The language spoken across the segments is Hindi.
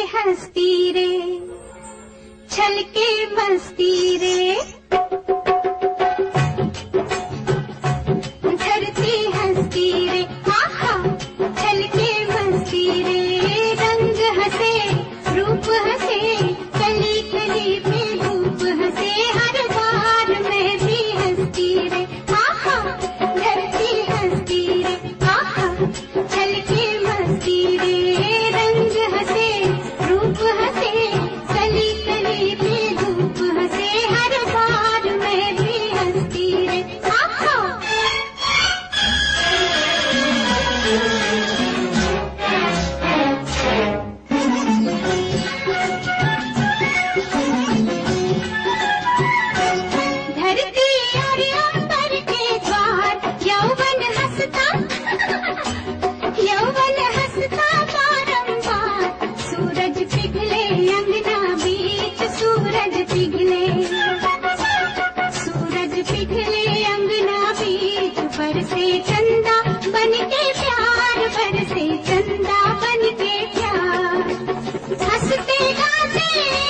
हंसती रे, छलके मस्ती रे। धरती हंसती रे, आहा छलके मस्ती रे। रंग हंसे, रूप हंसे, कली कली पे धूप हंसे। हर बार मैं भी हंसती रे, आहा धरती हंसती रे, आहा छलके मस्ती रे। रंग हंसे, रूप हंसे, कली कली पे धूप हंसे। हर बार मैं भी हंसती रे, आहा। धरती और अंबर के द्वार, यौवन हंसता, यौवन हंसता बारंबार। सूरज पिघले अंगना बीच, सूरज पिघले, सूरज पिघले अंगना बीच। बरसे चंदा बनके प्यार, बरसे चंदा बनके प्यार। हंसते गाते,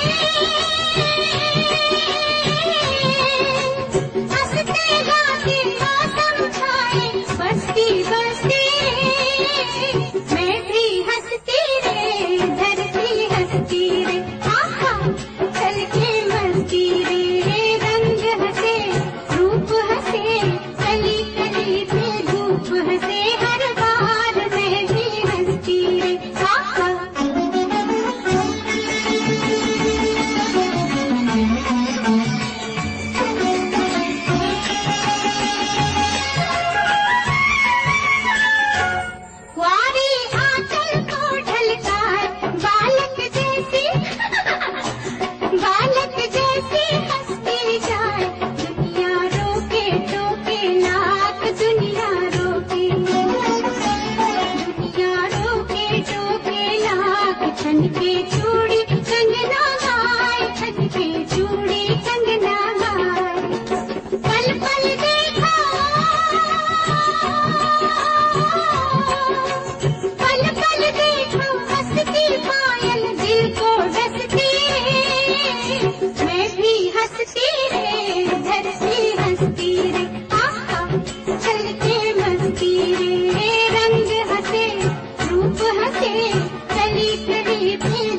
हंसते गाते मौसम छाए, बसती बसती मैं भी हंसती रे। धरती हंसती रे, आहा छलके मस्ती रे। रंग हंसे, रूप हंसे, कली कली पे धूप हंसे। हर बार मैं भी हंसती रे, आहा। वारी आंचल को ढलकार, बालक जैसी, बालक जैसी हंसती जाए। दुनिया रोके टोके लाख, दुनिया रोके, दुनिया रोके टोके लाख। छन के चूड़ी कंगना गाए, छन के चूड़ी कंगना गाए। पल पल देखा, पल पल देखो हंसती पायल, दिल को डसती। मैं भी हंसती रे, धरती हंसती रे, आहा छलके मस्ती रे। रंग हंसे, रूप हंसे, कली कली पे